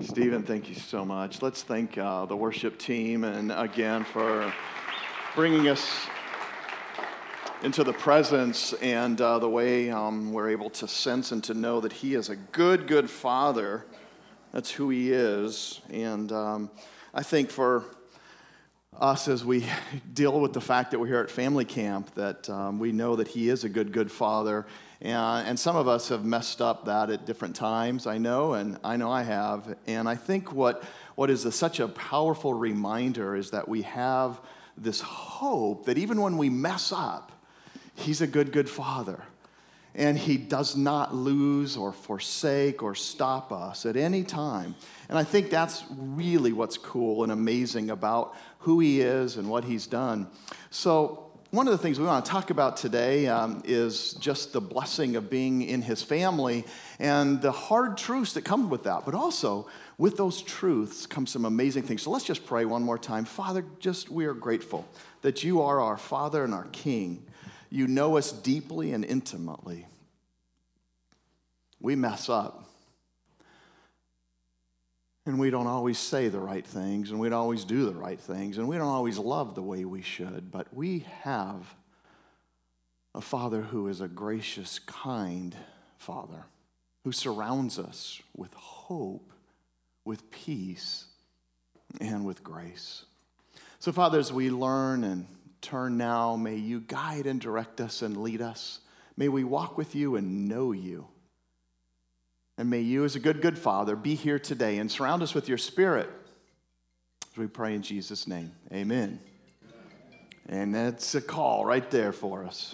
Stephen, thank you so much. Let's thank the worship team and again for bringing us into the presence and the way we're able to sense and to know that He is a good, good Father. That's who He is. And I think for us as we deal with the fact that we're here at family camp, that we know that He is a good, good Father. And some of us have messed up that at different times, I know I have. And I think what is such a powerful reminder is that we have this hope that even when we mess up, He's a good, good Father. And He does not lose or forsake or stop us at any time. And I think that's really what's cool and amazing about who He is and what He's done. So one of the things we want to talk about today is just the blessing of being in His family and the hard truths that come with that. But also, with those truths come some amazing things. So let's just pray one more time. Father, we are grateful that You are our Father and our King. You know us deeply and intimately. We mess up. And we don't always say the right things, and we don't always do the right things, and we don't always love the way we should, but we have a Father who is a gracious, kind Father, who surrounds us with hope, with peace, and with grace. So, Father, as we learn and turn now, may You guide and direct us and lead us. May we walk with You and know You. And may You, as a good, good Father, be here today and surround us with Your Spirit. As we pray in Jesus' name, amen. And that's a call right there for us.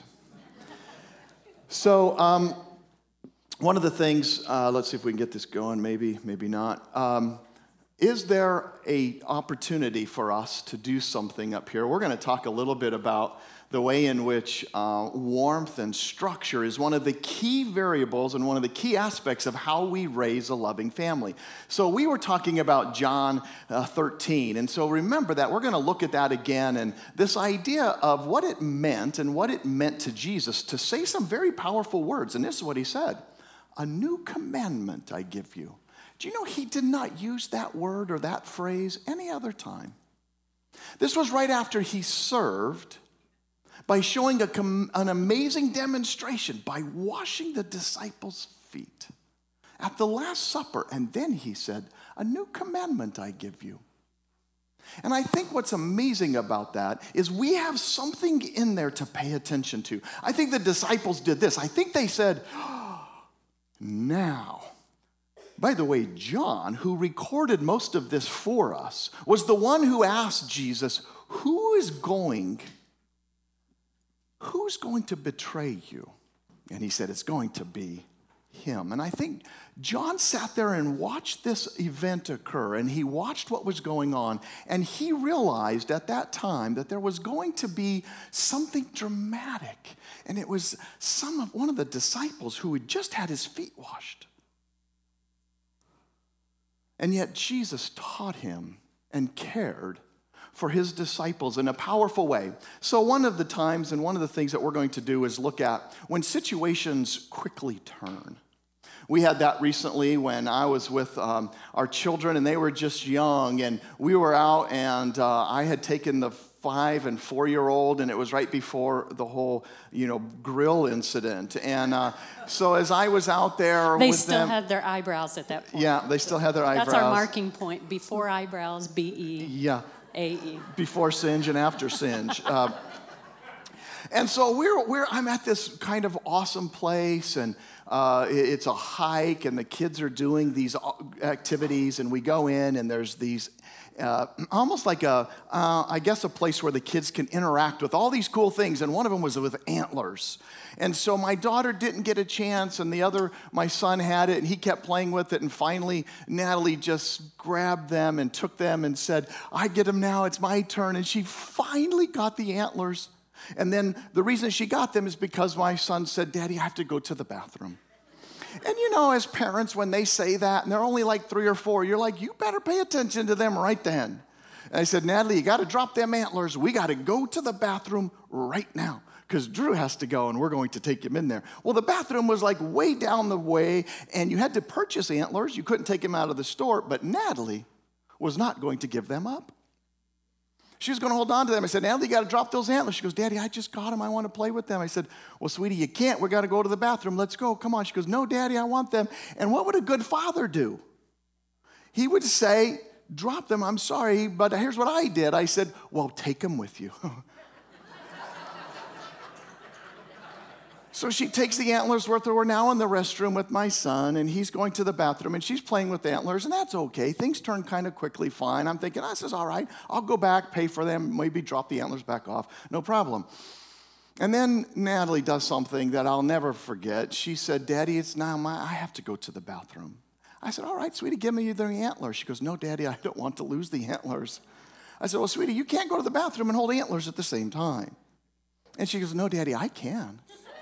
So, one of the things, let's see if we can get this going, maybe not. Is there an opportunity for us to do something up here? We're going to talk a little bit about the way in which warmth and structure is one of the key variables and one of the key aspects of how we raise a loving family. So we were talking about John 13, and so remember that. We're going to look at that again, and this idea of what it meant and what it meant to Jesus to say some very powerful words, and this is what He said: "A new commandment I give you." Do you know He did not use that word or that phrase any other time? This was right after He served by showing an amazing demonstration by washing the disciples' feet at the Last Supper. And then He said, "A new commandment I give you." And I think what's amazing about that is we have something in there to pay attention to. I think the disciples did this. I think they said, now. By the way, John, who recorded most of this for us, was the one who asked Jesus, who's going to betray You? And He said, it's going to be Him. And I think John sat there and watched this event occur, and he watched what was going on, and he realized at that time that there was going to be something dramatic. And it was one of the disciples who had just had his feet washed. And yet Jesus taught him and cared for His disciples in a powerful way. So one of the times and one of the things that we're going to do is look at when situations quickly turn. We had that recently when I was with our children, and they were just young, and we were out, and I had taken the 5- and 4-year-old, and it was right before the whole, grill incident. And so as I was out there with them... They still had their eyebrows at that point. Yeah, they still had their eyebrows. That's our marking point. Before eyebrows, B-E. Yeah. A-E. Before singe and after singe. And so I'm at this kind of awesome place, and it's a hike, and the kids are doing these activities, and we go in, and there's these almost like a place where the kids can interact with all these cool things, and one of them was with antlers. And so my daughter didn't get a chance, and my son had it, and he kept playing with it, and finally Natalie just grabbed them and took them and said, I get them now, it's my turn, and she finally got the antlers. And then the reason she got them is because my son said, Daddy, I have to go to the bathroom. And as parents, when they say that, and they're only like 3 or 4, you're like, you better pay attention to them right then. And I said, Natalie, you got to drop them antlers. We got to go to the bathroom right now, because Drew has to go and we're going to take him in there. Well, the bathroom was like way down the way, and you had to purchase antlers. You couldn't take him out of the store, but Natalie was not going to give them up. She was going to hold on to them. I said, Natalie, you got to drop those antlers. She goes, Daddy, I just got them. I want to play with them. I said, well, sweetie, you can't. We got to go to the bathroom. Let's go. Come on. She goes, no, Daddy, I want them. And what would a good father do? He would say, drop them. I'm sorry, but here's what I did. I said, well, take them with you. So she takes the antlers with her. We're now in the restroom with my son, and he's going to the bathroom, and she's playing with the antlers, and that's okay. Things turn kind of quickly fine. I'm thinking, this is all right. I'll go back, pay for them, maybe drop the antlers back off. No problem. And then Natalie does something that I'll never forget. She said, Daddy, it's now I have to go to the bathroom. I said, all right, sweetie, give me the antlers. She goes, no, Daddy, I don't want to lose the antlers. I said, well, sweetie, you can't go to the bathroom and hold antlers at the same time. And she goes, no, Daddy, I can.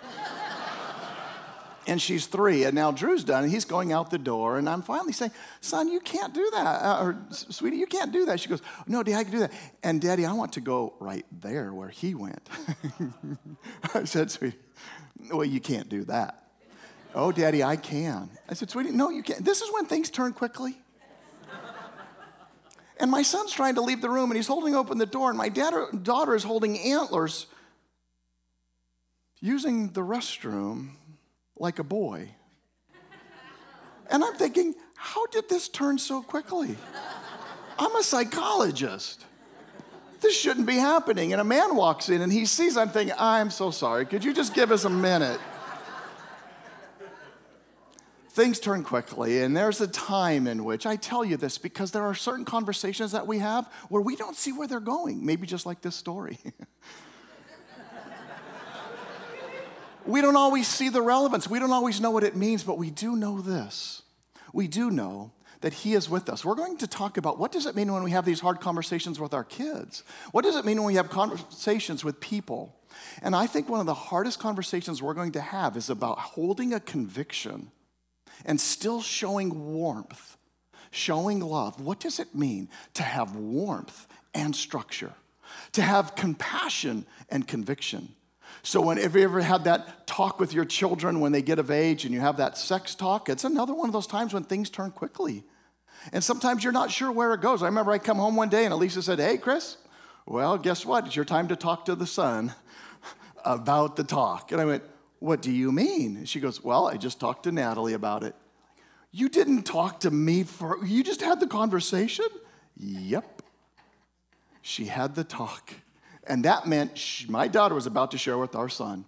And she's 3, and now Drew's done, and he's going out the door, and I'm finally saying, son, you can't do that, or sweetie, you can't do that. She goes, no, Daddy, I can do that. And Daddy, I want to go right there where he went. I said, sweetie, well, you can't do that. Oh, Daddy, I can. I said, sweetie, no, you can't. This is when things turn quickly. And my son's trying to leave the room, and he's holding open the door, and my daughter is holding antlers, using the restroom like a boy. And I'm thinking, how did this turn so quickly? I'm a psychologist. This shouldn't be happening. And a man walks in and he sees, I'm thinking, I'm so sorry. Could you just give us a minute? Things turn quickly, and there's a time in which, I tell you this because there are certain conversations that we have where we don't see where they're going, maybe just like this story. We don't always see the relevance. We don't always know what it means, but we do know this. We do know that he is with us. We're going to talk about what does it mean when we have these hard conversations with our kids? What does it mean when we have conversations with people? And I think one of the hardest conversations we're going to have is about holding a conviction and still showing warmth, showing love. What does it mean to have warmth and structure? To have compassion and conviction? So have you ever had that talk with your children when they get of age and you have that sex talk? It's another one of those times when things turn quickly. And sometimes you're not sure where it goes. I remember I come home one day and Elisa said, hey, Chris, well, guess what? It's your time to talk to the son about the talk. And I went, what do you mean? And she goes, well, I just talked to Natalie about it. You didn't talk to me you just had the conversation? Yep. She had the talk. And that meant my daughter was about to share with our son.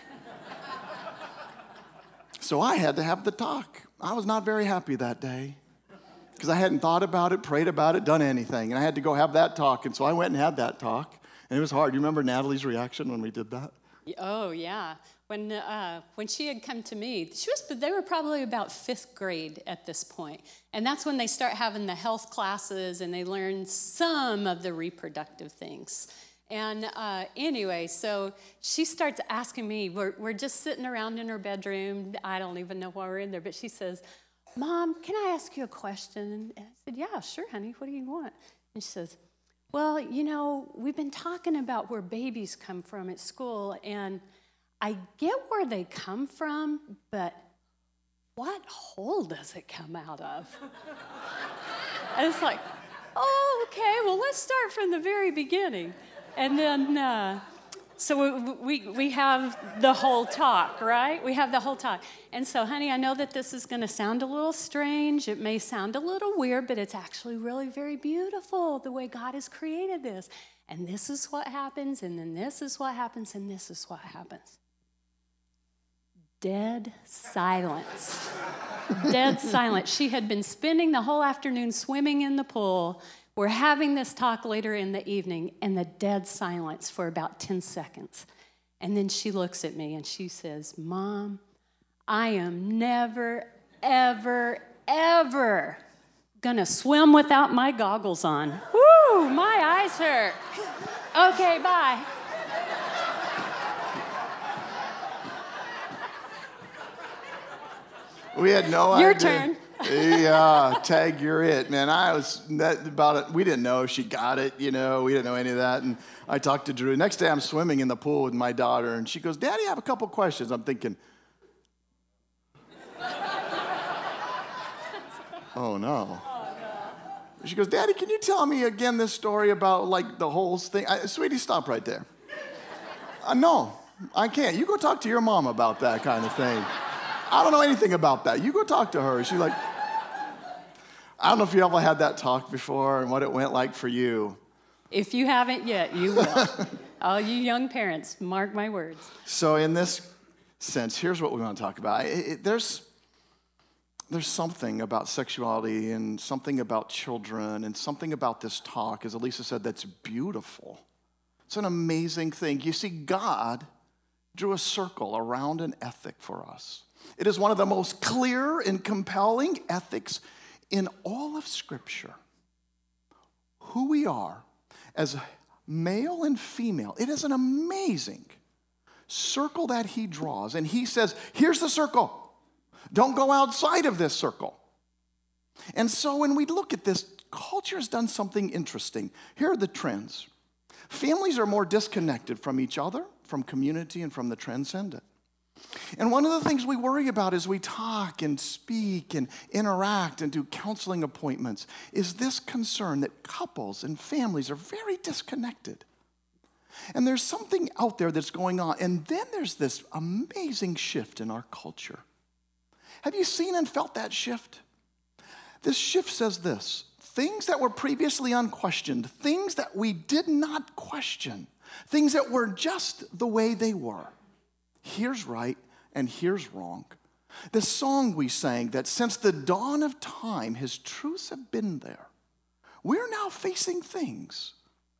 So I had to have the talk. I was not very happy that day because I hadn't thought about it, prayed about it, done anything. And I had to go have that talk. And so I went and had that talk. And it was hard. You remember Natalie's reaction when we did that? Oh, yeah. When she had come to me, they were probably about 5th grade at this point. And that's when they start having the health classes and they learn some of the reproductive things. And anyway, so she starts asking me, we're just sitting around in her bedroom. I don't even know why we're in there, but she says, Mom, can I ask you a question? And I said, yeah, sure, honey. What do you want? And she says, well, you know, we've been talking about where babies come from at school, and I get where they come from, but what hole does it come out of? And it's like, oh, okay, well, let's start from the very beginning. And then, so we have the whole talk, right? We have the whole talk. And so, honey, I know that this is going to sound a little strange. It may sound a little weird, but it's actually really very beautiful the way God has created this. And this is what happens, and then this is what happens, and this is what happens. Dead silence. Dead silence. She had been spending the whole afternoon swimming in the pool. We're having this talk later in the evening, and the dead silence for about 10 seconds. And then she looks at me and she says, Mom, I am never, ever, ever gonna swim without my goggles on. Woo, my eyes hurt. Okay, bye. We had no idea. Your turn. Yeah, Tag, you're it, man. We didn't know if she got it, we didn't know any of that. And I talked to Drew. Next day I'm swimming in the pool with my daughter, and she goes, Daddy, I have a couple questions. I'm thinking, oh no. She goes, Daddy, can you tell me again this story about like the whole thing? Sweetie, stop right there. No, I can't. You go talk to your mom about that kind of thing. I don't know anything about that. You go talk to her. She's like, I don't know if you ever had that talk before and what it went like for you. If you haven't yet, you will. All you young parents, mark my words. So in this sense, here's what we want to talk about. There's something about sexuality and something about children and something about this talk, as Elisa said, that's beautiful. It's an amazing thing. You see, God drew a circle around an ethic for us. It is one of the most clear and compelling ethics in all of Scripture. Who we are as male and female. It is an amazing circle that he draws. And he says, here's the circle. Don't go outside of this circle. And so when we look at this, culture has done something interesting. Here are the trends. Families are more disconnected from each other, from community, and from the transcendent. And one of the things we worry about as we talk and speak and interact and do counseling appointments is this concern that couples and families are very disconnected. And there's something out there that's going on. And then there's this amazing shift in our culture. Have you seen and felt that shift? This shift says this: things that were previously unquestioned, things that we did not question, things that were just the way they were. Here's right and here's wrong. The song we sang that since the dawn of time, his truths have been there. We're now facing things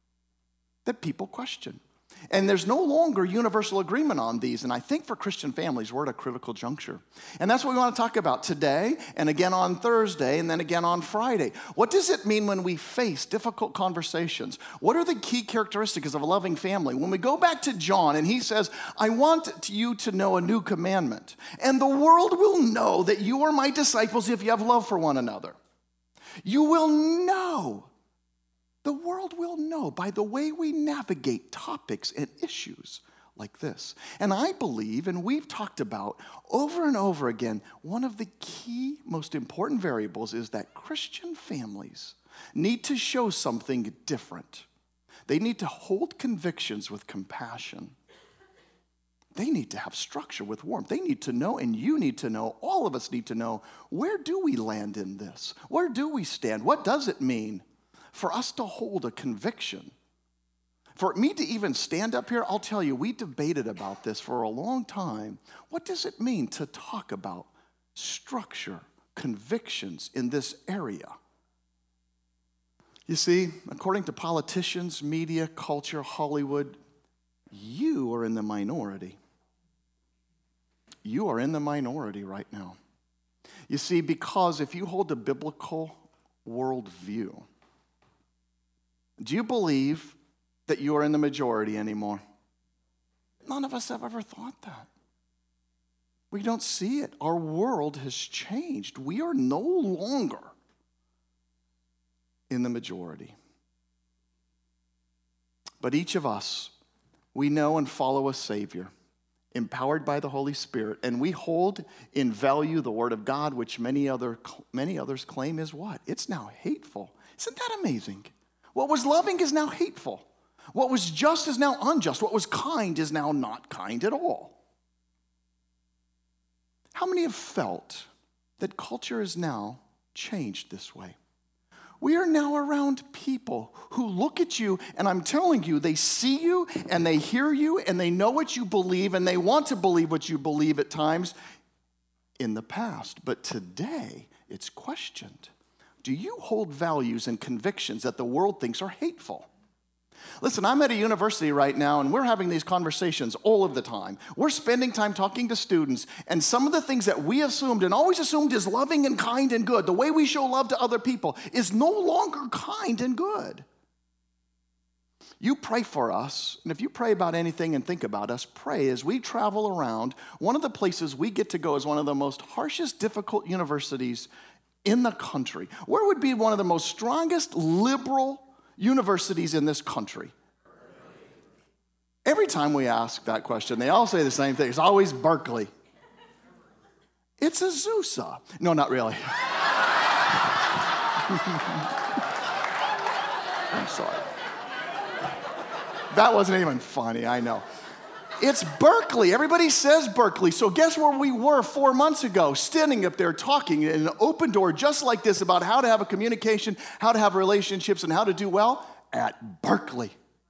that people question. And there's no longer universal agreement on these. And I think for Christian families, we're at a critical juncture. And that's what we want to talk about today, and again on Thursday, and then again on Friday. What does it mean when we face difficult conversations? What are the key characteristics of a loving family? When we go back to John, and he says, I want you to know a new commandment, and the world will know that you are my disciples if you have love for one another. You will know. The world will know by the way we navigate topics and issues like this. And I believe, and we've talked about over and over again, one of the key, most important variables is that Christian families need to show something different. They need to hold convictions with compassion. They need to have structure with warmth. They need to know, and you need to know, all of us need to know, where do we land in this? Where do we stand? What does it mean for us to hold a conviction? For me to even stand up here, I'll tell you, we debated about this for a long time. What does it mean to talk about structure, convictions in this area? You see, according to politicians, media, culture, Hollywood, you are in the minority. You are in the minority right now. You see, because if you hold a biblical worldview, do you believe that you are in the majority anymore? None of us have ever thought that. We don't see it. Our world has changed. We are no longer in the majority. But each of us, we know and follow a Savior, empowered by the Holy Spirit, and we hold in value the Word of God, which many others claim is what? It's now hateful. Isn't that amazing? What was loving is now hateful. What was just is now unjust. What was kind is now not kind at all. How many have felt that culture is now changed this way? We are now around people who look at you, and I'm telling you, they see you, and they hear you, and they know what you believe, and they want to believe what you believe at times in the past. But today, it's questioned. Do you hold values and convictions that the world thinks are hateful? Listen, I'm at a university right now, and we're having these conversations all of the time. We're spending time talking to students, and some of the things that we assumed and always assumed is loving and kind and good, the way we show love to other people, is no longer kind and good. You pray for us, and if you pray about anything and think about us, pray as we travel around. One of the places we get to go is one of the most harshest, difficult universities in the country, where would be one of the most strongest liberal universities in this country? Every time we ask that question, they all say the same thing. It's always Berkeley. It's Azusa. No, not really. I'm sorry. That wasn't even funny, I know. It's Berkeley. Everybody says Berkeley. So guess where we were 4 months ago, standing up there talking in an open door just like this about how to have a communication, how to have relationships, and how to do well? At Berkeley.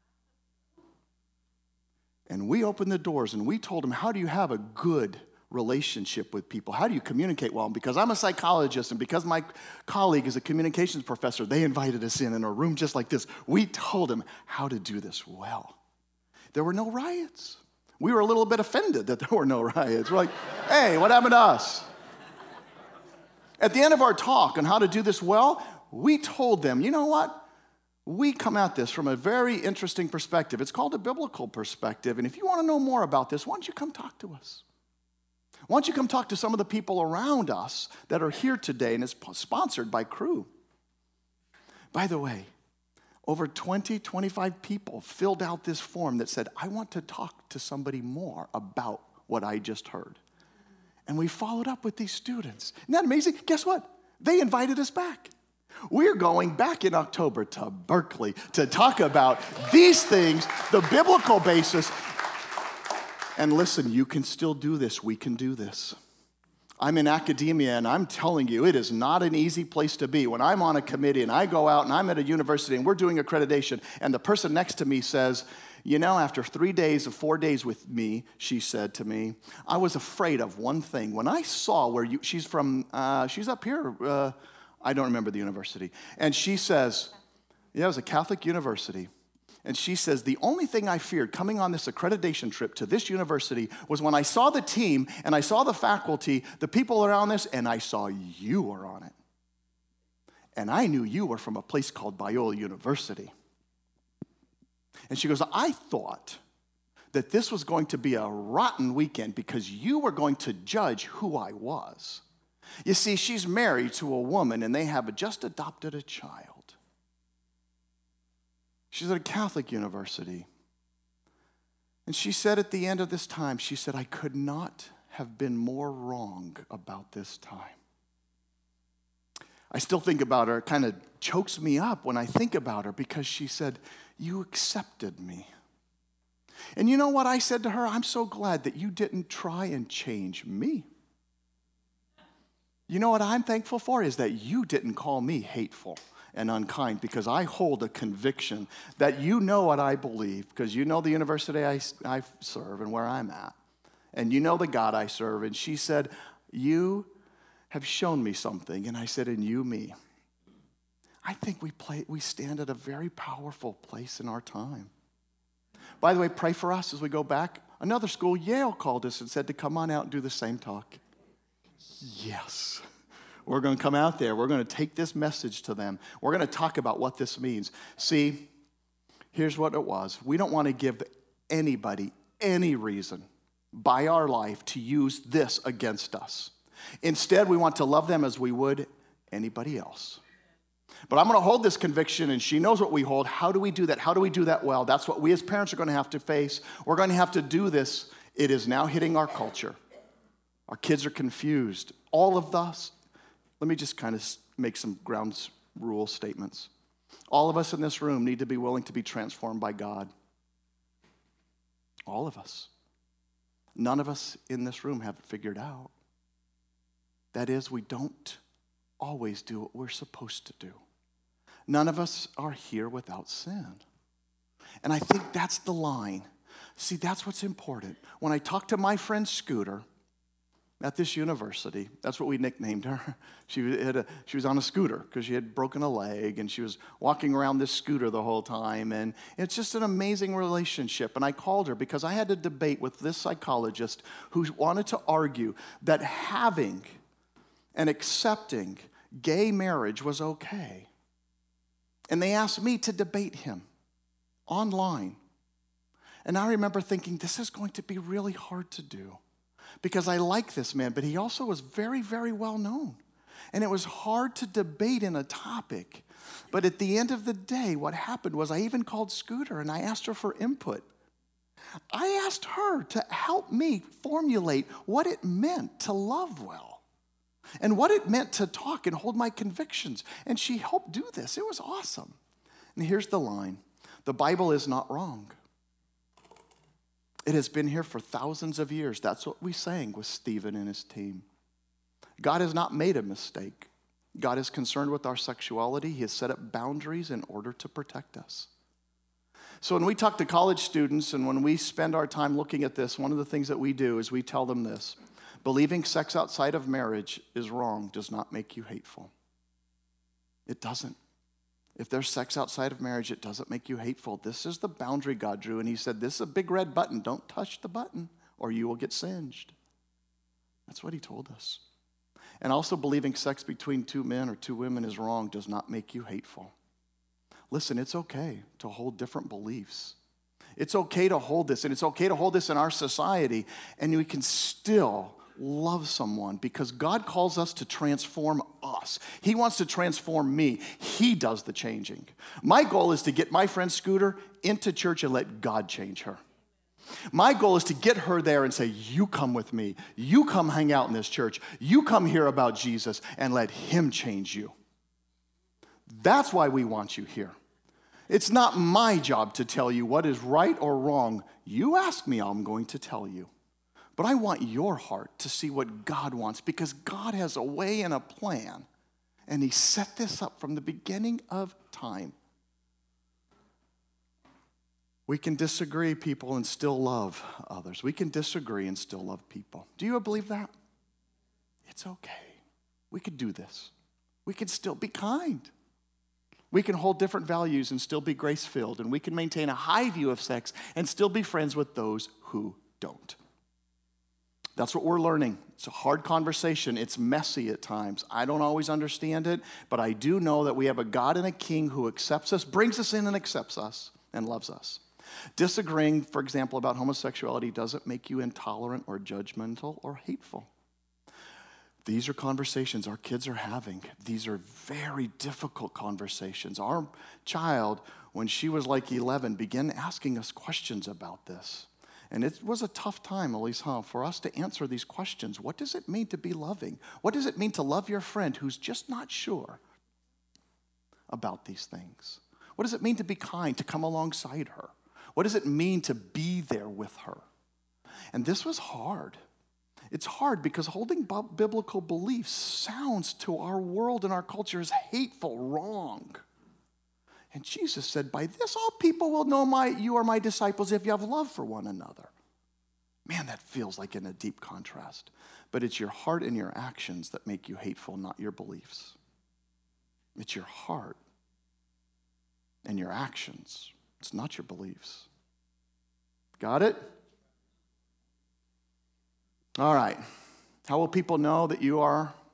And we opened the doors and we told them, how do you have a good relationship with people? How do you communicate well? And because I'm a psychologist and because my colleague is a communications professor, they invited us in a room just like this. We told them how to do this well. There were no riots. We were a little bit offended that there were no riots. We're like, hey, what happened to us? At the end of our talk on how to do this well, we told them, you know what? We come at this from a very interesting perspective. It's called a biblical perspective. And if you want to know more about this, why don't you come talk to us? Why don't you come talk to some of the people around us that are here today, and it's sponsored by Cru. By the way, over 20, 25 people filled out this form that said, I want to talk to somebody more about what I just heard. And we followed up with these students. Isn't that amazing? Guess what? They invited us back. We're going back in October to Berkeley to talk about these things, the biblical basis. And listen, you can still do this. We can do this. I'm in academia, and I'm telling you, it is not an easy place to be. When I'm on a committee and I go out and I'm at a university and we're doing accreditation, and the person next to me says, you know, after 3 days of 4 days with me, she said to me, I was afraid of one thing. When I saw where she's from, she's up here, I don't remember the university. And she says, yeah, it was a Catholic university. And she says, the only thing I feared coming on this accreditation trip to this university was when I saw the team and I saw the faculty, the people around this, and I saw you were on it. And I knew you were from a place called Biola University. And she goes, I thought that this was going to be a rotten weekend because you were going to judge who I was. You see, she's married to a woman and they have just adopted a child. She's at a Catholic university. And she said at the end of this time, she said, I could not have been more wrong about this time. I still think about her. It kind of chokes me up when I think about her because she said, you accepted me. And you know what I said to her? I'm so glad that you didn't try and change me. You know what I'm thankful for is that you didn't call me hateful and unkind, because I hold a conviction that you know what I believe, because you know the university I serve and where I'm at, and you know the God I serve. And she said, you have shown me something. And I said, and you me. I think we stand at a very powerful place in our time. By the way, pray for us as we go back. Another school, Yale, called us and said to come on out and do the same talk. Yes. We're going to come out there. We're going to take this message to them. We're going to talk about what this means. See, here's what it was. We don't want to give anybody any reason by our life to use this against us. Instead, we want to love them as we would anybody else. But I'm going to hold this conviction, and she knows what we hold. How do we do that? How do we do that well? That's what we as parents are going to have to face. We're going to have to do this. It is now hitting our culture. Our kids are confused. All of us. Let me just kind of make some ground rule statements. All of us in this room need to be willing to be transformed by God. All of us. None of us in this room have it figured out. That is, we don't always do what we're supposed to do. None of us are here without sin. And I think that's the line. See, that's what's important. When I talk to my friend Scooter, at this university, that's what we nicknamed her. She was on a scooter because she had broken a leg, and she was walking around this scooter the whole time. And it's just an amazing relationship. And I called her because I had a debate with this psychologist who wanted to argue that having and accepting gay marriage was okay. And they asked me to debate him online. And I remember thinking, this is going to be really hard to do. Because I like this man, but he also was very, very well known. And it was hard to debate in a topic. But at the end of the day, what happened was I even called Scooter and I asked her for input. I asked her to help me formulate what it meant to love well and what it meant to talk and hold my convictions. And she helped do this. It was awesome. And here's the line. The Bible is not wrong. It has been here for thousands of years. That's what we sang with Stephen and his team. God has not made a mistake. God is concerned with our sexuality. He has set up boundaries in order to protect us. So when we talk to college students and when we spend our time looking at this, one of the things that we do is we tell them this. Believing sex outside of marriage is wrong does not make you hateful. It doesn't. If there's sex outside of marriage, it doesn't make you hateful. This is the boundary God drew, and he said, this is a big red button. Don't touch the button, or you will get singed. That's what he told us. And also believing sex between two men or two women is wrong does not make you hateful. Listen, it's okay to hold different beliefs. It's okay to hold this, and it's okay to hold this in our society, and we can still love someone because God calls us to transform us. He wants to transform me. He does the changing. My goal is to get my friend Scooter into church and let God change her. My goal is to get her there and say, you come with me. You come hang out in this church. You come hear about Jesus and let him change you. That's why we want you here. It's not my job to tell you what is right or wrong. You ask me, I'm going to tell you. But I want your heart to see what God wants because God has a way and a plan. And he set this up from the beginning of time. We can disagree, people, and still love others. We can disagree and still love people. Do you believe that? It's okay. We could do this. We can still be kind. We can hold different values and still be grace-filled. And we can maintain a high view of sex and still be friends with those who don't. That's what we're learning. It's a hard conversation. It's messy at times. I don't always understand it, but I do know that we have a God and a King who accepts us, brings us in and accepts us, and loves us. Disagreeing, for example, about homosexuality doesn't make you intolerant or judgmental or hateful. These are conversations our kids are having. These are very difficult conversations. Our child, when she was like 11, began asking us questions about this. And it was a tough time, Elise, for us to answer these questions. What does it mean to be loving? What does it mean to love your friend who's just not sure about these things? What does it mean to be kind, to come alongside her? What does it mean to be there with her? And this was hard. It's hard because holding biblical beliefs sounds to our world and our culture as hateful, wrong. And Jesus said, by this all people will know you are my disciples if you have love for one another. Man, that feels like in a deep contrast. But it's your heart and your actions that make you hateful, not your beliefs. It's your heart and your actions. It's not your beliefs. Got it? All right. How will people know that you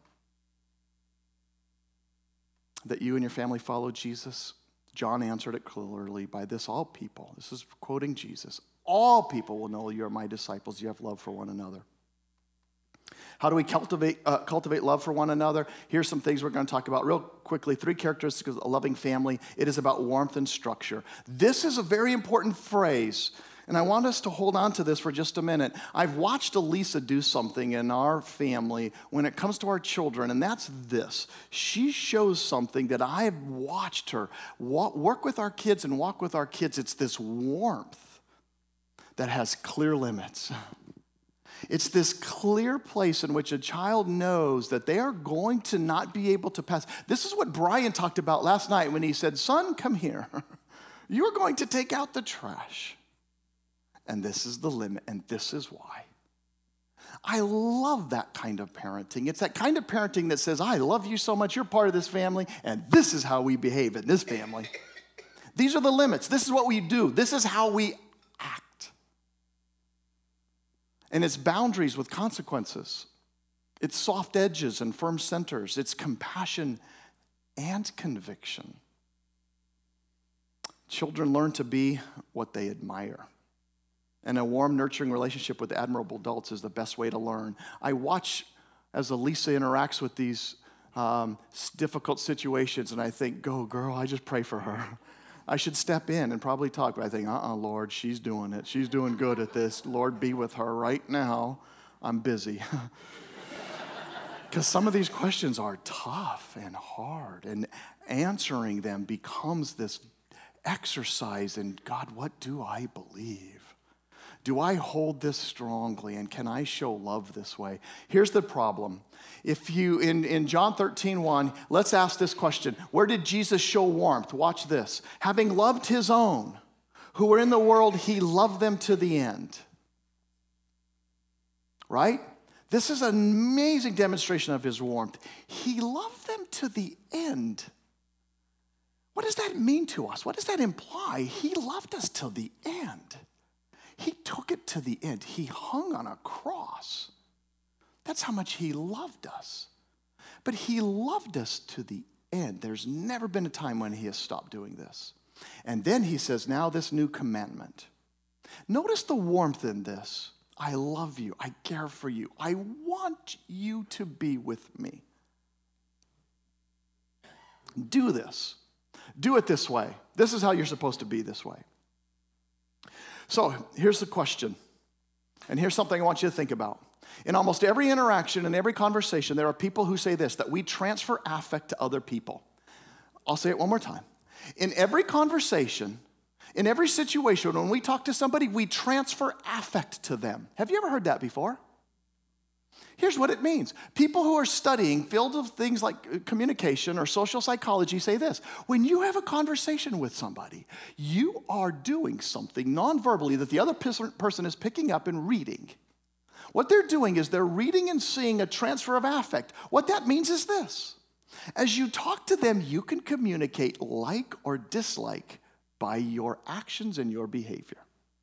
and your family follow Jesus? John answered it clearly, by this all people, this is quoting Jesus, all people will know you are my disciples, you have love for one another. How do we cultivate love for one another? Here's some things we're going to talk about real quickly. 3 characteristics of a loving family. It is about warmth and structure. This is a very important phrase, and I want us to hold on to this for just a minute. I've watched Elisa do something in our family when it comes to our children, and that's this. She shows something that I've watched her work with our kids and walk with our kids. It's this warmth that has clear limits. It's this clear place in which a child knows that they are going to not be able to pass. This is what Brian talked about last night when he said, son, come here. You're going to take out the trash. And this is the limit, and this is why. I love that kind of parenting. It's that kind of parenting that says, I love you so much, you're part of this family, and this is how we behave in this family. These are the limits. This is what we do. This is how we act. And it's boundaries with consequences. It's soft edges and firm centers. It's compassion and conviction. Children learn to be what they admire. And a warm, nurturing relationship with admirable adults is the best way to learn. I watch as Elisa interacts with these difficult situations, and I think, go girl, I just pray for her. I should step in and probably talk, but I think, Lord, she's doing it. She's doing good at this. Lord, be with her right now. I'm busy. Because some of these questions are tough and hard, and answering them becomes this exercise in, God, what do I believe? Do I hold this strongly, and can I show love this way? Here's the problem. If you, in John 13:1, let's ask this question. Where did Jesus show warmth? Watch this. Having loved his own who were in the world, he loved them to the end. Right? This is an amazing demonstration of his warmth. He loved them to the end. What does that mean to us? What does that imply? He loved us till the end. He took it to the end. He hung on a cross. That's how much he loved us. But he loved us to the end. There's never been a time when he has stopped doing this. And then he says, now this new commandment. Notice the warmth in this. I love you. I care for you. I want you to be with me. Do this. Do it this way. This is how you're supposed to be this way. So here's the question, and here's something I want you to think about. In almost every interaction and every conversation, there are people who say this, that we transfer affect to other people. I'll say it one more time. In every conversation, in every situation, when we talk to somebody, we transfer affect to them. Have you ever heard that before? Here's what it means. People who are studying fields of things like communication or social psychology say this. When you have a conversation with somebody, you are doing something non-verbally that the other person is picking up and reading. What they're doing is they're reading and seeing a transfer of affect. What that means is this. As you talk to them, you can communicate like or dislike by your actions and your behavior.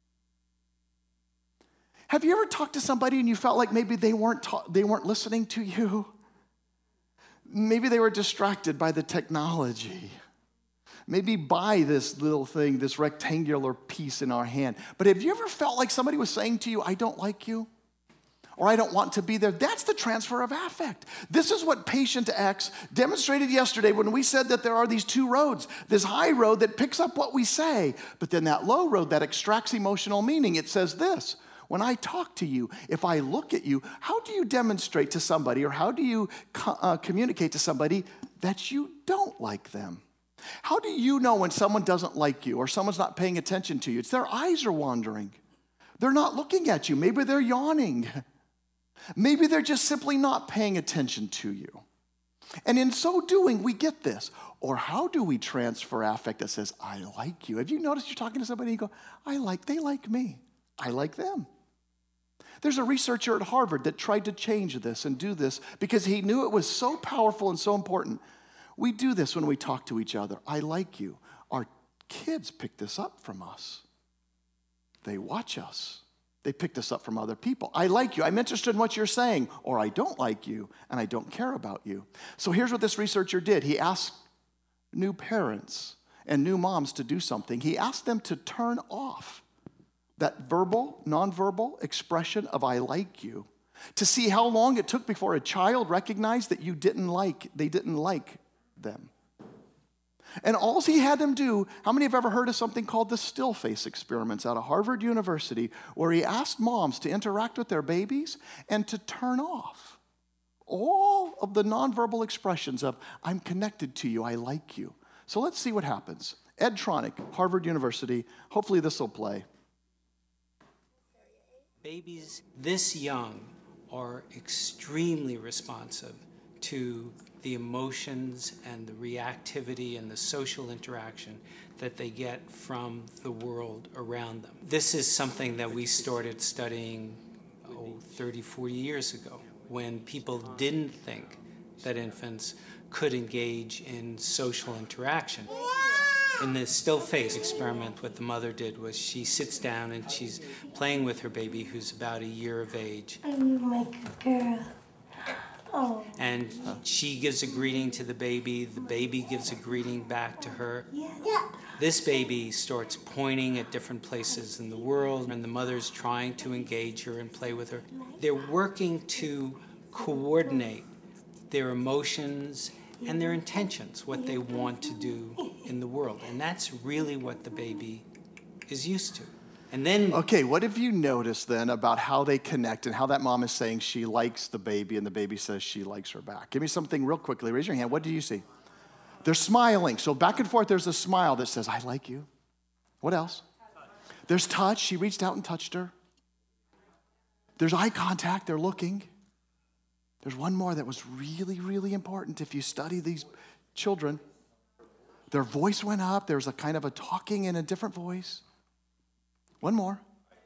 Have you ever talked to somebody and you felt like maybe they weren't listening to you? Maybe they were distracted by the technology. Maybe by this little thing, this rectangular piece in our hand. But have you ever felt like somebody was saying to you, I don't like you? Or I don't want to be there? That's the transfer of affect. This is what patient X demonstrated yesterday when we said that there are these two roads. This high road that picks up what we say, but then that low road that extracts emotional meaning. It says this. When I talk to you, if I look at you, how do you demonstrate to somebody or how do you communicate to somebody that you don't like them? How do you know when someone doesn't like you or someone's not paying attention to you? It's their eyes are wandering. They're not looking at you. Maybe they're yawning. Maybe they're just simply not paying attention to you. And in so doing, we get this. Or how do we transfer affect that says, I like you? Have you noticed you're talking to somebody and you go, they like me. I like them. There's a researcher at Harvard that tried to change this and do this because he knew it was so powerful and so important. We do this when we talk to each other. I like you. Our kids pick this up from us. They watch us. They pick this up from other people. I like you. I'm interested in what you're saying. Or I don't like you and I don't care about you. So here's what this researcher did. He asked new parents and new moms to do something. He asked them to turn off that verbal, nonverbal expression of I like you to see how long it took before a child recognized that they didn't like them. And all he had them do, how many have ever heard of something called the still face experiments out of Harvard University, where he asked moms to interact with their babies and to turn off all of the nonverbal expressions of I'm connected to you, I like you. So let's see what happens. Ed Tronick, Harvard University. Hopefully this will play. Babies this young are extremely responsive to the emotions and the reactivity and the social interaction that they get from the world around them. This is something that we started studying 30, 40 years ago when people didn't think that infants could engage in social interaction. In the still face experiment, what the mother did was she sits down and she's playing with her baby who's about a year of age. I'm like a girl. Oh. And she gives a greeting to the baby gives a greeting back to her. Yeah. This baby starts pointing at different places in the world, and the mother's trying to engage her and play with her. They're working to coordinate their emotions and their intentions, what they want to do in the world. And that's really what the baby is used to. And then... Okay, what have you noticed then about how they connect and how that mom is saying she likes the baby and the baby says she likes her back? Give me something real quickly. Raise your hand. What do you see? They're smiling. So back and forth, there's a smile that says, I like you. What else? There's touch. She reached out and touched her. There's eye contact. They're looking. There's one more that was really, really important if you study these children. Their voice went up. There was a kind of a talking in a different voice. One more.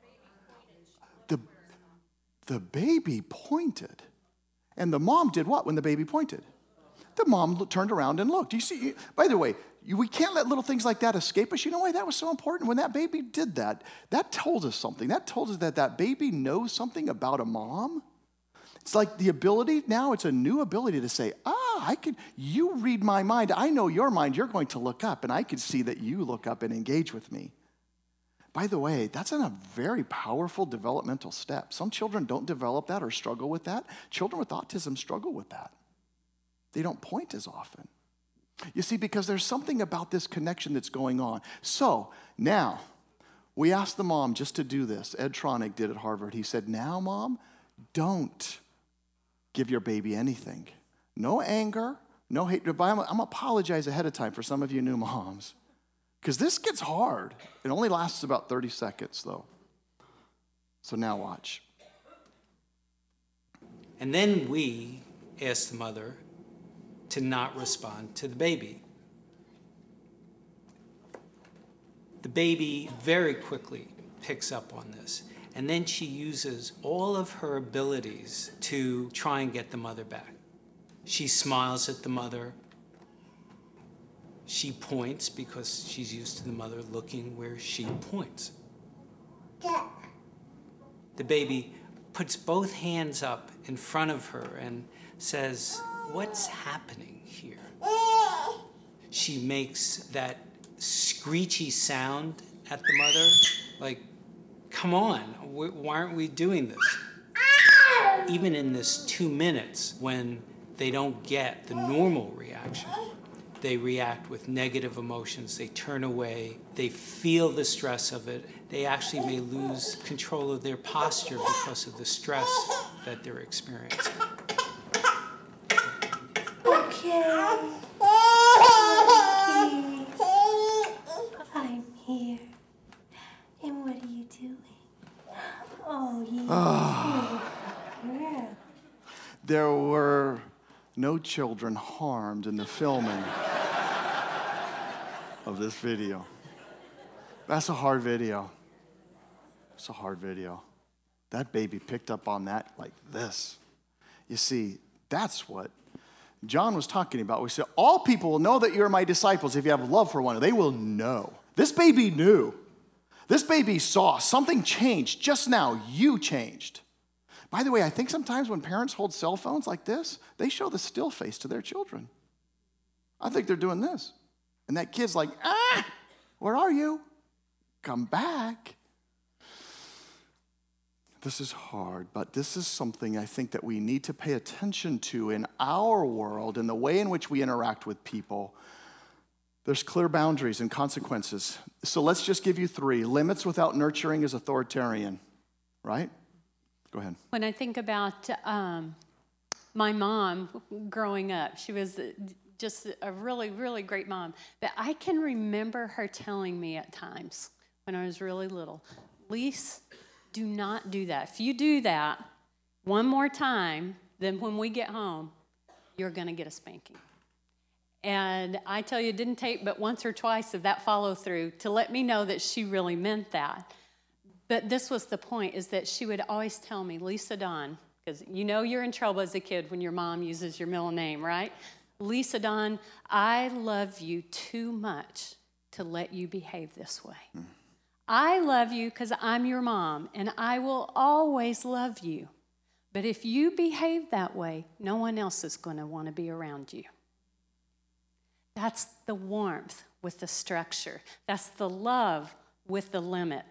The baby pointed. And the mom did what when the baby pointed? The mom turned around and looked. You see, by the way, we can't let little things like that escape us. You know why that was so important? When that baby did that, that told us something. That told us that that baby knows something about a mom. It's like the ability, now it's a new ability to say, you read my mind. I know your mind. You're going to look up, and I can see that you look up and engage with me. By the way, that's a very powerful developmental step. Some children don't develop that or struggle with that. Children with autism struggle with that. They don't point as often. You see, because there's something about this connection that's going on. So now, we asked the mom just to do this. Ed Tronick did at Harvard. He said, now, Mom, don't give your baby anything. No anger, no hate. I'm going to apologize ahead of time for some of you new moms. Because this gets hard. It only lasts about 30 seconds, though. So now watch. And then we asked the mother to not respond to the baby. The baby very quickly picks up on this. And then she uses all of her abilities to try and get the mother back. She smiles at the mother. She points because she's used to the mother looking where she points. The baby puts both hands up in front of her and says, "What's happening here?" She makes that screechy sound at the mother, like, come on, why aren't we doing this? Even in this 2 minutes, when they don't get the normal reaction, they react with negative emotions, they turn away, they feel the stress of it. They actually may lose control of their posture because of the stress that they're experiencing. Okay. I'm here. And what are you doing? Oh, yeah. There were no children harmed in the filming of this video. That's a hard video. It's a hard video. That baby picked up on that like this. You see, that's what John was talking about. We said, all people will know that you're my disciples if you have love for one another. They will know. This baby knew. This baby saw something changed just now. You changed. By the way, I think sometimes when parents hold cell phones like this, they show the still face to their children. I think they're doing this. And that kid's like, where are you? Come back. This is hard, but this is something I think that we need to pay attention to in our world, in the way in which we interact with people. There's clear boundaries and consequences. So let's just give you 3. Limits without nurturing is authoritarian, right? Go ahead. When I think about my mom growing up, she was just a really, really great mom. But I can remember her telling me at times when I was really little, Lise, do not do that. If you do that one more time, then when we get home, you're going to get a spanking. And I tell you, it didn't take but once or twice of that follow through to let me know that she really meant that. But this was the point, is that she would always tell me, Lisa Dawn, because you know you're in trouble as a kid when your mom uses your middle name, right? Lisa Dawn, I love you too much to let you behave this way. I love you because I'm your mom, and I will always love you. But if you behave that way, no one else is going to want to be around you. That's the warmth with the structure. That's the love with the limits.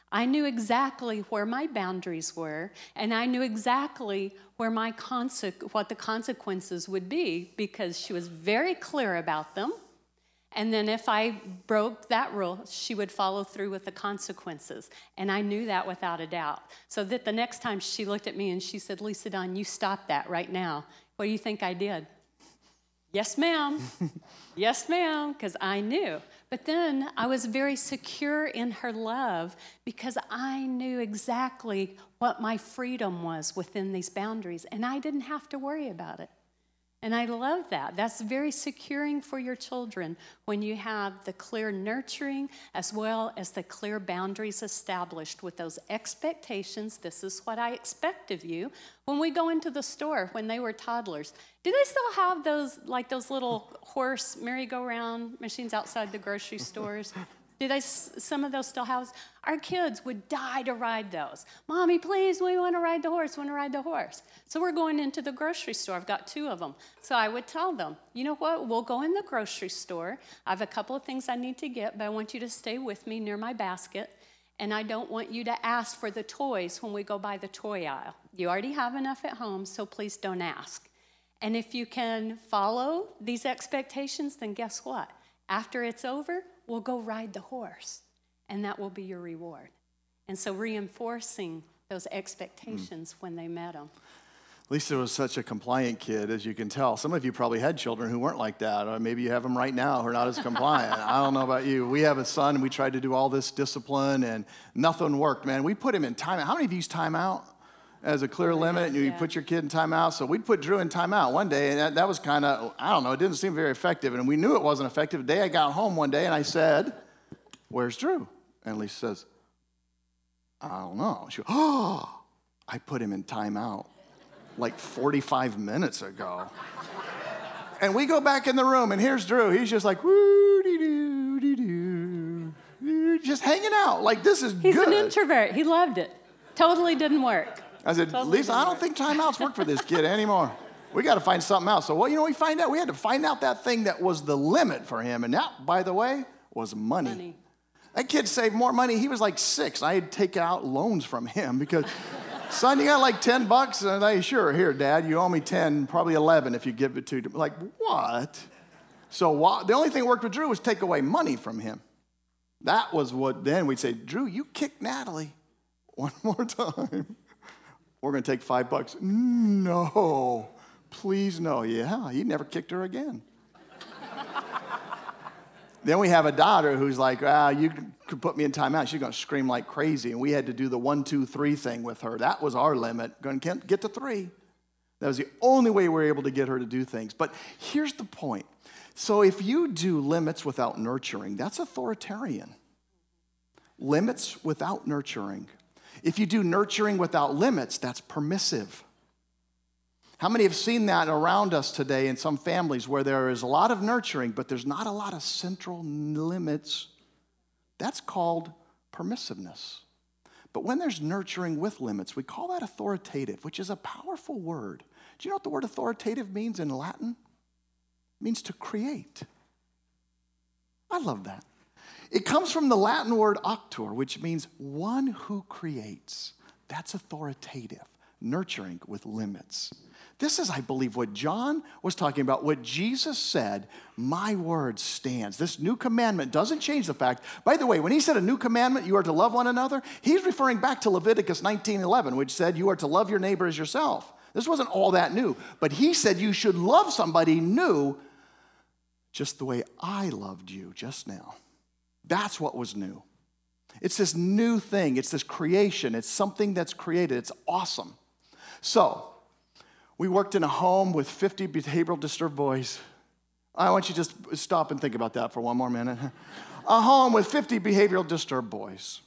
I knew exactly where my boundaries were, and I knew exactly where what the consequences would be, because she was very clear about them. And then if I broke that rule, she would follow through with the consequences. And I knew that without a doubt. So that the next time she looked at me and she said, Lisa Dawn, you stop that right now. What do you think I did? Yes, ma'am. Yes, ma'am, because I knew. But then I was very secure in her love because I knew exactly what my freedom was within these boundaries, and I didn't have to worry about it. And I love that. That's very securing for your children when you have the clear nurturing as well as the clear boundaries established with those expectations. This is what I expect of you. When we go into the store, when they were toddlers, do they still have those, like those little horse merry-go-round machines outside the grocery stores? Do they, some of those still have? Our kids would die to ride those. Mommy, please, we want to ride the horse, So we're going into the grocery store. I've got 2 of them. So I would tell them, you know what, we'll go in the grocery store. I have a couple of things I need to get, but I want you to stay with me near my basket. And I don't want you to ask for the toys when we go by the toy aisle. You already have enough at home, so please don't ask. And if you can follow these expectations, then guess what? After it's over, we'll go ride the horse, and that will be your reward. And so reinforcing those expectations when they met them. Lisa was such a compliant kid, as you can tell. Some of you probably had children who weren't like that, or maybe you have them right now who are not as compliant. I don't know about you. We have a son, and we tried to do all this discipline, and nothing worked, man. We put him in timeout. How many of you use timeout as a clear limit? And you put your kid in timeout. So we'd put Drew in timeout one day, and that was kind of, I don't know, it didn't seem very effective. And we knew it wasn't effective. The day I got home one day, and I said, where's Drew? And Lisa says, I don't know. She goes, oh, I put him in timeout like 45 minutes ago. And we go back in the room, and here's Drew. He's just like, woo-dee-doo-dee-doo, just hanging out. Like, this is He's good. an introvert. He loved it. Totally didn't work. I said, Lisa, I don't think timeouts work for this kid anymore. We got to find something else. So what, we find out? We had to find out that thing that was the limit for him. And that, by the way, was money. That kid saved more money. He was like 6. I had to take out loans from him because, son, you got like $10? And I, sure, here, Dad, you owe me 10, probably 11 if you give it to, like, what? So the only thing that worked with Drew was take away money from him. That was what, then we'd say, Drew, you kicked Natalie one more time. We're going to take $5. No, please no. Yeah, he never kicked her again. Then we have a daughter who's like, you could put me in timeout. She's going to scream like crazy. And we had to do the 1, 2, 3 thing with her. That was our limit. Going to get to 3. That was the only way we were able to get her to do things. But here's the point. So if you do limits without nurturing, that's authoritarian. Limits without nurturing. If you do nurturing without limits, that's permissive. How many have seen that around us today in some families where there is a lot of nurturing, but there's not a lot of central limits? That's called permissiveness. But when there's nurturing with limits, we call that authoritative, which is a powerful word. Do you know what the word authoritative means in Latin? It means to create. I love that. It comes from the Latin word auctor, which means one who creates. That's authoritative, nurturing with limits. This is, I believe, what John was talking about, what Jesus said, my word stands. This new commandment doesn't change the fact. By the way, when he said a new commandment, you are to love one another, he's referring back to Leviticus 19:11, which said you are to love your neighbor as yourself. This wasn't all that new, but he said you should love somebody new just the way I loved you just now. That's what was new. It's this new thing. It's this creation. It's something that's created. It's awesome. So, we worked in a home with 50 behavioral disturbed boys. I want you to just stop and think about that for one more minute. A home with 50 behavioral disturbed boys.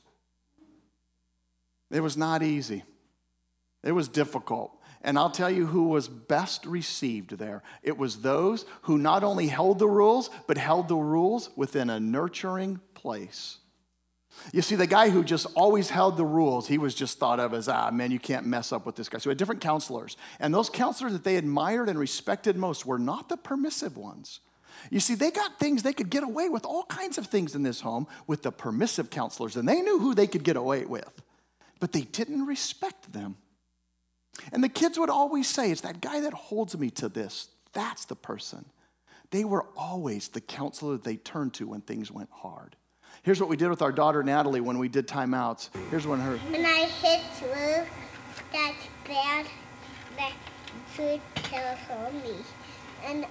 It was not easy. It was difficult. And I'll tell you who was best received there. It was those who not only held the rules, but held the rules within a nurturing place. You see, the guy who just always held the rules, he was just thought of as, man, you can't mess up with this guy. So we had different counselors. And those counselors that they admired and respected most were not the permissive ones. You see, they got things, they could get away with all kinds of things in this home with the permissive counselors, and they knew who they could get away with, but they didn't respect them. And the kids would always say, it's that guy that holds me to this. That's the person. They were always the counselor they turned to when things went hard. Here's what we did with our daughter Natalie when we did timeouts. Here's one her. When I hit Lou, that's bad. That food tells on me. And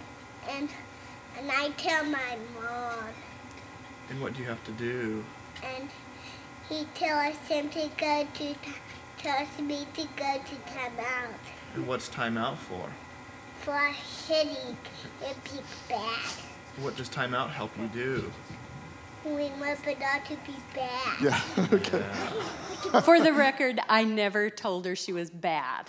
I tell my mom. And what do you have to do? And he tells him to go to, tells me to go to timeout. And what's timeout for? For hitting if he's bad. What does timeout help you do? Remember not to be bad. Yeah, okay. For the record, I never told her she was bad.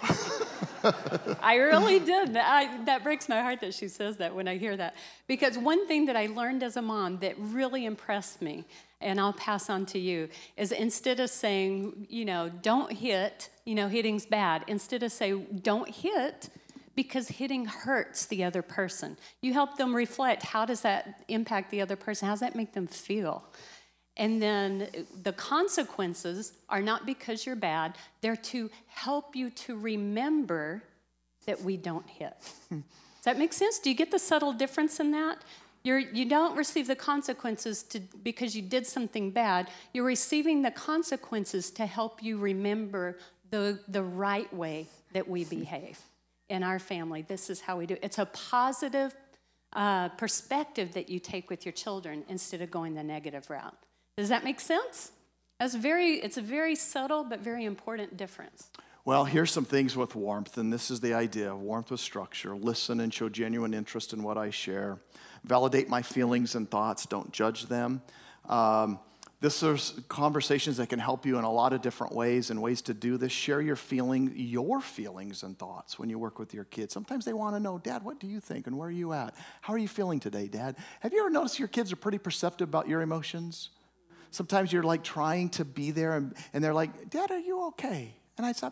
I really did. That breaks my heart that she says that when I hear that. Because one thing that I learned as a mom that really impressed me, and I'll pass on to you, is instead of saying, don't hit, hitting's bad, instead of saying, don't hit, because hitting hurts the other person. You help them reflect, how does that impact the other person? How does that make them feel? And then the consequences are not because you're bad. They're to help you to remember that we don't hit. Does that make sense? Do you get the subtle difference in that? You don't receive the consequences because you did something bad. You're receiving the consequences to help you remember the right way that we behave. In our family, this is how we do it. It's a positive perspective that you take with your children instead of going the negative route. Does that make sense? It's a very subtle but very important difference. Well, here's some things with warmth, and this is the idea. Warmth with structure. Listen and show genuine interest in what I share. Validate my feelings and thoughts. Don't judge them. This is conversations that can help you in a lot of different ways and ways to do this. Share your feelings and thoughts when you work with your kids. Sometimes they want to know, Dad, what do you think and where are you at? How are you feeling today, Dad? Have you ever noticed your kids are pretty perceptive about your emotions? Sometimes you're like trying to be there and they're like, Dad, are you okay? And I said,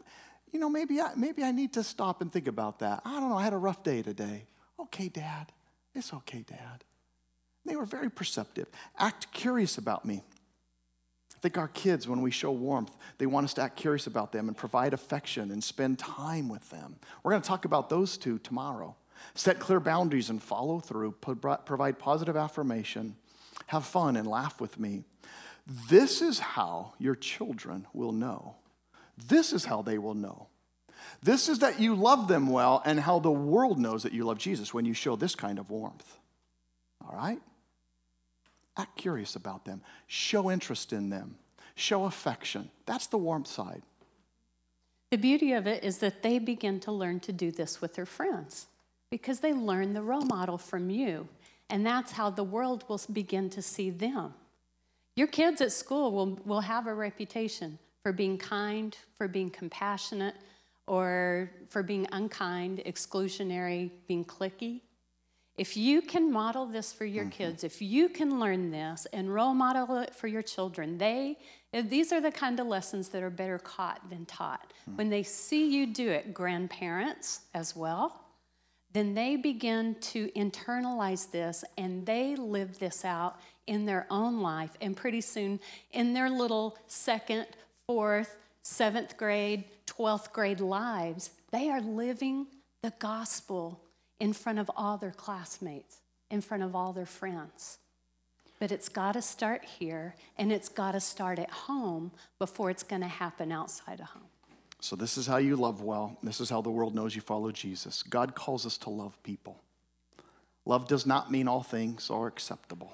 maybe I need to stop and think about that. I don't know, I had a rough day today. Okay, Dad. It's okay, Dad. They were very perceptive. Act curious about me. I think our kids, when we show warmth, they want us to act curious about them and provide affection and spend time with them. We're going to talk about those two tomorrow. Set clear boundaries and follow through. Provide positive affirmation. Have fun and laugh with me. This is how your children will know. This is how they will know. This is that you love them well and how the world knows that you love Jesus when you show this kind of warmth. All right? Act curious about them. Show interest in them. Show affection. That's the warmth side. The beauty of it is that they begin to learn to do this with their friends because they learn the role model from you. And that's how the world will begin to see them. Your kids at school will have a reputation for being kind, for being compassionate, or for being unkind, exclusionary, being cliquey. If you can model this for your kids, if you can learn this and role model it for your children, these are the kind of lessons that are better caught than taught. When they see you do it, grandparents as well, then they begin to internalize this and they live this out in their own life. And pretty soon, in their little 2nd, 4th, 7th grade, 12th grade lives, they are living the gospel in front of all their classmates, in front of all their friends. But it's got to start here, and it's got to start at home before it's going to happen outside of home. So this is how you love well. This is how the world knows you follow Jesus. God calls us to love people. Love does not mean all things are acceptable.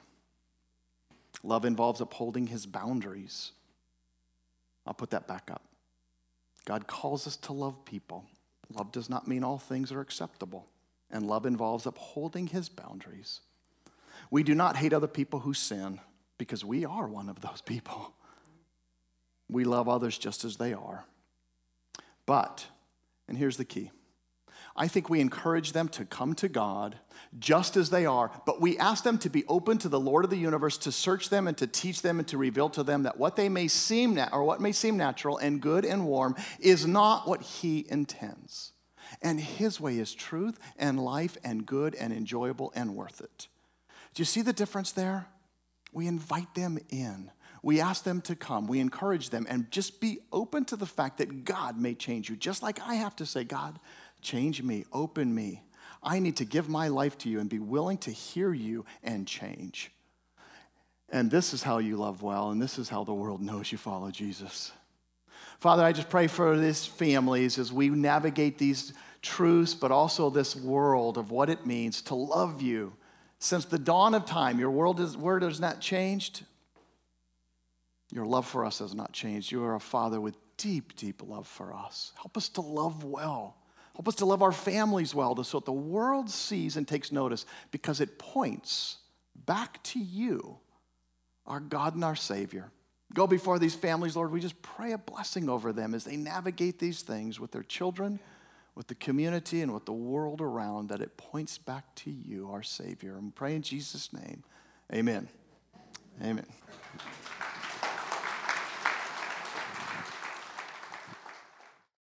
Love involves upholding his boundaries. I'll put that back up. God calls us to love people. Love does not mean all things are acceptable. And love involves upholding his boundaries. We do not hate other people who sin because we are one of those people. We love others just as they are. But, and here's the key, I think we encourage them to come to God just as they are, but we ask them to be open to the Lord of the universe, to search them and to teach them and to reveal to them that what may seem natural and good and warm is not what he intends. And his way is truth and life and good and enjoyable and worth it. Do you see the difference there? We invite them in. We ask them to come. We encourage them, and just be open to the fact that God may change you. Just like I have to say, God, change me, open me. I need to give my life to you and be willing to hear you and change. And this is how you love well, and this is how the world knows you follow Jesus. Father, I just pray for these families as we navigate these truths, but also this world of what it means to love you. Since the dawn of time, your word has not changed. Your love for us has not changed. You are a Father with deep, deep love for us. Help us to love well. Help us to love our families well so that the world sees and takes notice, because it points back to you, our God and our Savior. Go before these families, Lord. We just pray a blessing over them as they navigate these things with their children, with the community, and with the world around, that it points back to you, our Savior. And pray in Jesus' name. Amen. Amen.